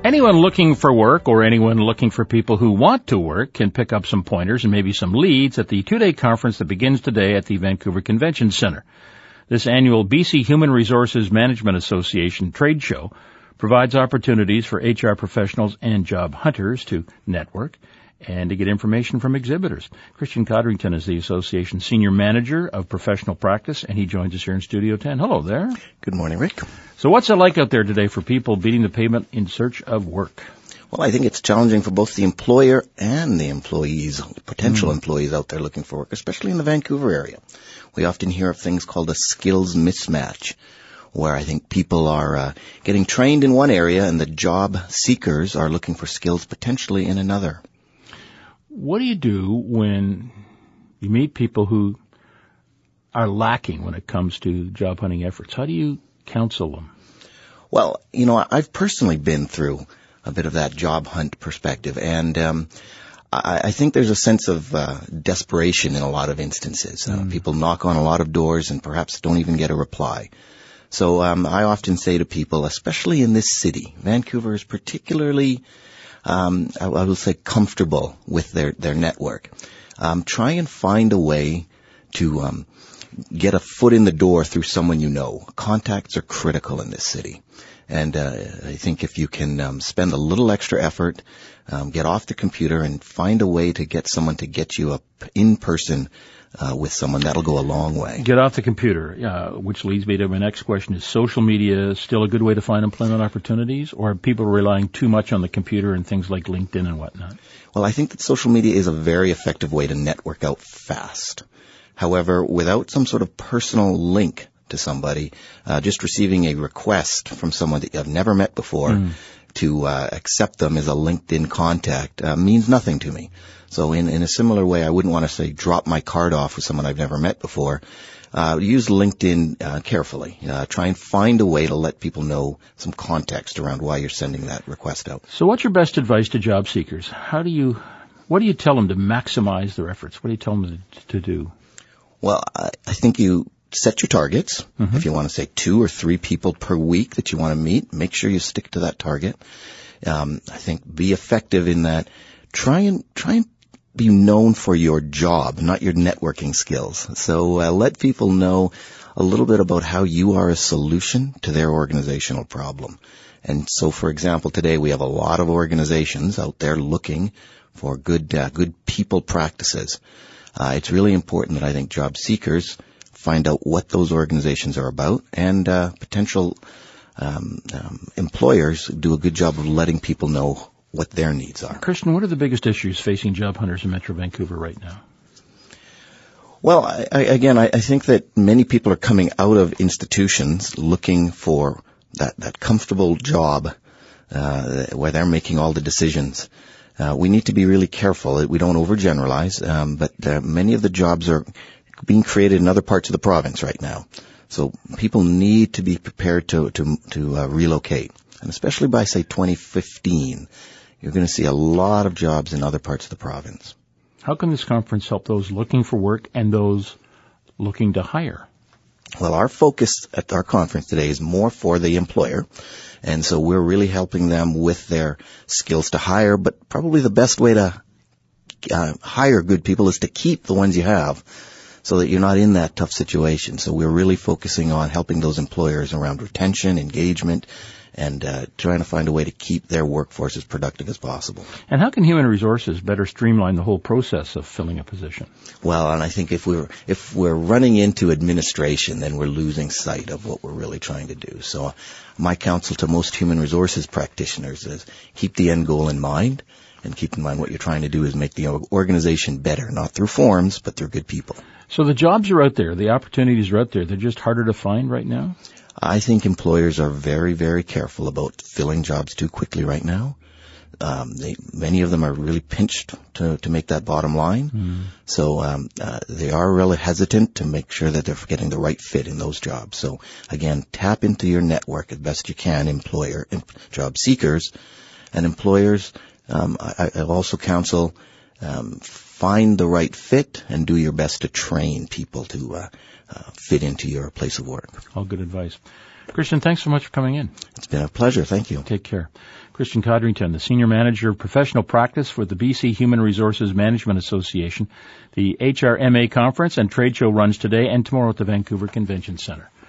Anyone looking for work or anyone looking for people who want to work can pick up some pointers and maybe some leads at the two-day conference that begins today at the Vancouver Convention Centre. This annual BC Human Resources Management Association trade show provides opportunities for HR professionals and job hunters to network and to get information from exhibitors. Christian Codrington is the association's Senior Manager of Professional Practice, and he joins us here in Studio 10. Hello there. Good morning, Rick. So what's it like out there today for people beating the pavement in search of work? Well, I think it's challenging for both the employer and the employees, potential employees out there looking for work, especially in the Vancouver area. We often hear of things called a skills mismatch, where I think people are getting trained in one area and the job seekers are looking for skills potentially in another. What do you do when you meet people who are lacking when it comes to job hunting efforts? How do you counsel them? Well, I've personally been through a bit of that job hunt perspective, and I think there's a sense of desperation in a lot of instances. People knock on a lot of doors and perhaps don't even get a reply. So I often say to people, especially in this city, Vancouver is particularly I will say comfortable with their network. Try and find a way to get a foot in the door through someone you know. Contacts are critical in this city. And I think if you can spend a little extra effort, get off the computer and find a way to get someone to get you up in person with someone, that'll go a long way. Get off the computer, which leads me to my next question. Is social media still a good way to find employment opportunities, or are people relying too much on the computer and things like LinkedIn and whatnot? Well, I think that social media is a very effective way to network out fast. However, without some sort of personal link to somebody, just receiving a request from someone that you've never met before to accept them as a LinkedIn contact means nothing to me. So in a similar way, I wouldn't want to say drop my card off with someone I've never met before. Use LinkedIn carefully. Try and find a way to let people know some context around why you're sending that request out. So what's your best advice to job seekers? What do you tell them to maximize their efforts? What do you tell them to do? Well, I think you set your targets. If you want to say 2 or 3 people per week that you want to meet, make sure you stick to that target. I think be effective in that. Try and be known for your job, not your networking skills. So let people know a little bit about how you are a solution to their organizational problem. And so, for example, today we have a lot of organizations out there looking for good people practices. It's really important that I think job seekers find out what those organizations are about, and potential employers do a good job of letting people know what their needs are. Christian, what are the biggest issues facing job hunters in Metro Vancouver right now? Well, I think that many people are coming out of institutions looking for that comfortable job where they're making all the decisions. We need to be really careful that we don't overgeneralize, but many of the jobs are being created in other parts of the province right now. So people need to be prepared to relocate. And especially by, say, 2015, you're going to see a lot of jobs in other parts of the province. How can this conference help those looking for work and those looking to hire? Well, our focus at our conference today is more for the employer. And so we're really helping them with their skills to hire. But probably the best way to hire good people is to keep the ones you have, so that you're not in that tough situation. So we're really focusing on helping those employers around retention, engagement, and trying to find a way to keep their workforce as productive as possible. And how can human resources better streamline the whole process of filling a position? Well, and I think if we're running into administration, then we're losing sight of what we're really trying to do. So my counsel to most human resources practitioners is keep the end goal in mind, and keep in mind what you're trying to do is make the organization better, not through forms, but through good people. So the jobs are out there, the opportunities are out there, they're just harder to find right now? I think employers are very, very careful about filling jobs too quickly right now. Many of them are really pinched to make that bottom line. So they are really hesitant to make sure that they're getting the right fit in those jobs. So again, tap into your network as best you can, employer and job seekers. And employers, I also counsel find the right fit and do your best to train people to fit into your place of work. All good advice. Christian, thanks so much for coming in. It's been a pleasure. Thank you. Take care. Christian Codrington, the Senior Manager of Professional Practice for the BC Human Resources Management Association. The HRMA Conference and Trade Show runs today and tomorrow at the Vancouver Convention Centre.